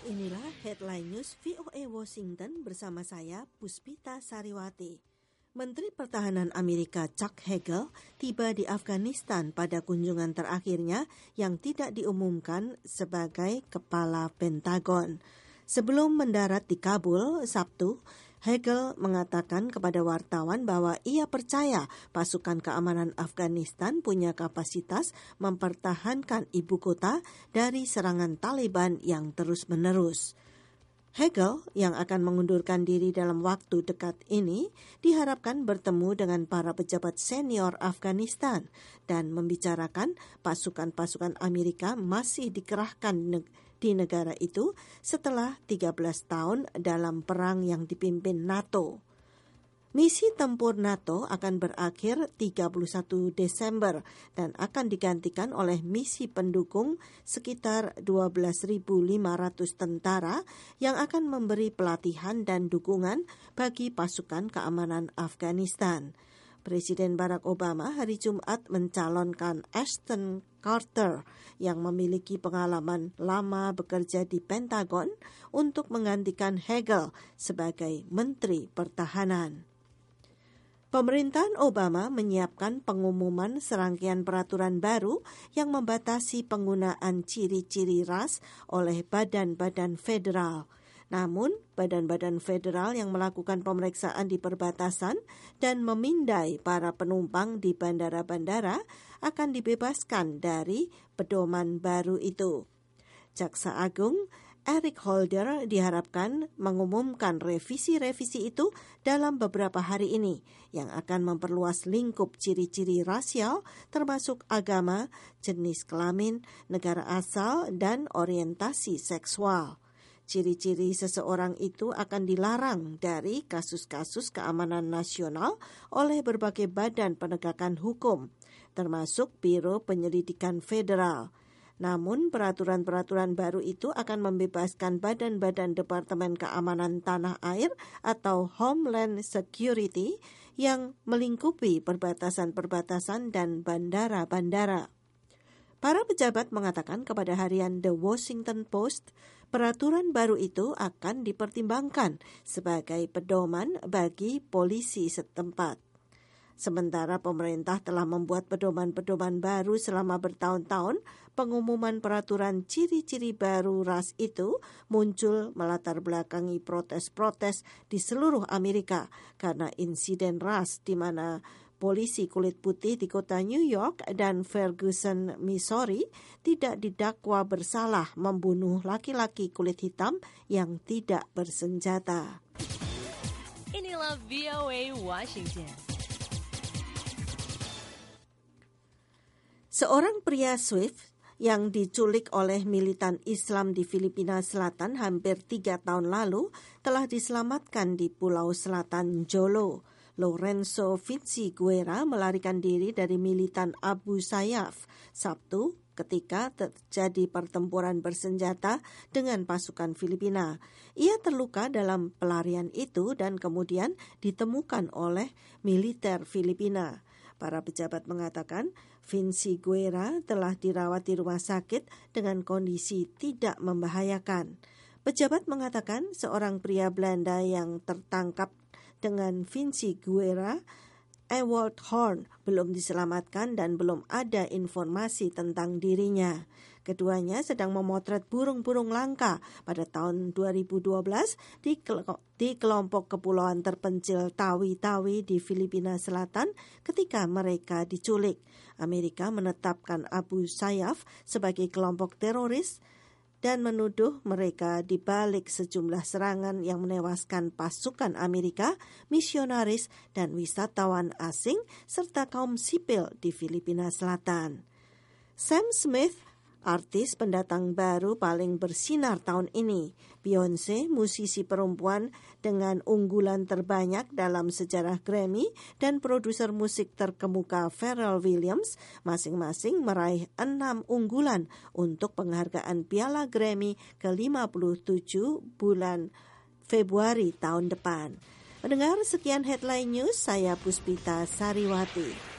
Inilah Headline News VOA Washington bersama saya, Puspita Sariwati. Menteri Pertahanan Amerika Chuck Hagel tiba di Afghanistan pada kunjungan terakhirnya yang tidak diumumkan sebagai kepala Pentagon. Sebelum mendarat di Kabul, Sabtu, Hagel mengatakan kepada wartawan bahwa ia percaya pasukan keamanan Afghanistan punya kapasitas mempertahankan ibu kota dari serangan Taliban yang terus-menerus. Hagel yang akan mengundurkan diri dalam waktu dekat ini diharapkan bertemu dengan para pejabat senior Afghanistan dan membicarakan pasukan-pasukan Amerika masih dikerahkan di negara itu setelah 13 tahun dalam perang yang dipimpin NATO. Misi tempur NATO akan berakhir 31 Desember dan akan digantikan oleh misi pendukung sekitar 12.500 tentara yang akan memberi pelatihan dan dukungan bagi pasukan keamanan Afghanistan. Presiden Barack Obama hari Jumat mencalonkan Ashton Carter yang memiliki pengalaman lama bekerja di Pentagon untuk menggantikan Hagel sebagai Menteri Pertahanan. Pemerintahan Obama menyiapkan pengumuman serangkaian peraturan baru yang membatasi penggunaan ciri-ciri ras oleh badan-badan federal. Namun, badan-badan federal yang melakukan pemeriksaan di perbatasan dan memindai para penumpang di bandara-bandara akan dibebaskan dari pedoman baru itu. Jaksa Agung Eric Holder diharapkan mengumumkan revisi-revisi itu dalam beberapa hari ini yang akan memperluas lingkup ciri-ciri rasial termasuk agama, jenis kelamin, negara asal, dan orientasi seksual. Ciri-ciri seseorang itu akan dilarang dari kasus-kasus keamanan nasional oleh berbagai badan penegakan hukum, termasuk Biro Penyelidikan Federal. Namun, peraturan-peraturan baru itu akan membebaskan badan-badan Departemen Keamanan Tanah Air atau Homeland Security yang melingkupi perbatasan-perbatasan dan bandara-bandara. Para pejabat mengatakan kepada harian The Washington Post, peraturan baru itu akan dipertimbangkan sebagai pedoman bagi polisi setempat. Sementara pemerintah telah membuat pedoman-pedoman baru selama bertahun-tahun, pengumuman peraturan ciri-ciri baru ras itu muncul melatar belakangi protes-protes di seluruh Amerika karena insiden ras di mana polisi kulit putih di kota New York dan Ferguson, Missouri tidak didakwa bersalah membunuh laki-laki kulit hitam yang tidak bersenjata. Inilah VOA Washington. Seorang pria Swiss yang diculik oleh militan Islam di Filipina Selatan hampir 3 tahun lalu telah diselamatkan di Pulau Selatan Jolo. Lorenzo Vinciguerra melarikan diri dari militan Abu Sayyaf Sabtu ketika terjadi pertempuran bersenjata dengan pasukan Filipina. Ia terluka dalam pelarian itu dan kemudian ditemukan oleh militer Filipina. Para pejabat mengatakan Vinciguerra telah dirawat di rumah sakit dengan kondisi tidak membahayakan. Pejabat mengatakan seorang pria Belanda yang tertangkap dengan Vinciguerra, Ewald Horn, belum diselamatkan dan belum ada informasi tentang dirinya. Keduanya sedang memotret burung-burung langka pada tahun 2012 di kelompok kepulauan terpencil Tawi-Tawi di Filipina Selatan ketika mereka diculik. Amerika menetapkan Abu Sayyaf sebagai kelompok teroris dan menuduh mereka di balik sejumlah serangan yang menewaskan pasukan Amerika, misionaris, dan wisatawan asing, serta kaum sipil di Filipina Selatan. Sam Smith, artis pendatang baru paling bersinar tahun ini. Beyoncé, musisi perempuan dengan unggulan terbanyak dalam sejarah Grammy, dan produser musik terkemuka Pharrell Williams masing-masing meraih 6 unggulan untuk penghargaan Piala Grammy ke-57 bulan Februari tahun depan. Mendengar sekian Headline News, saya Puspita Sariwati.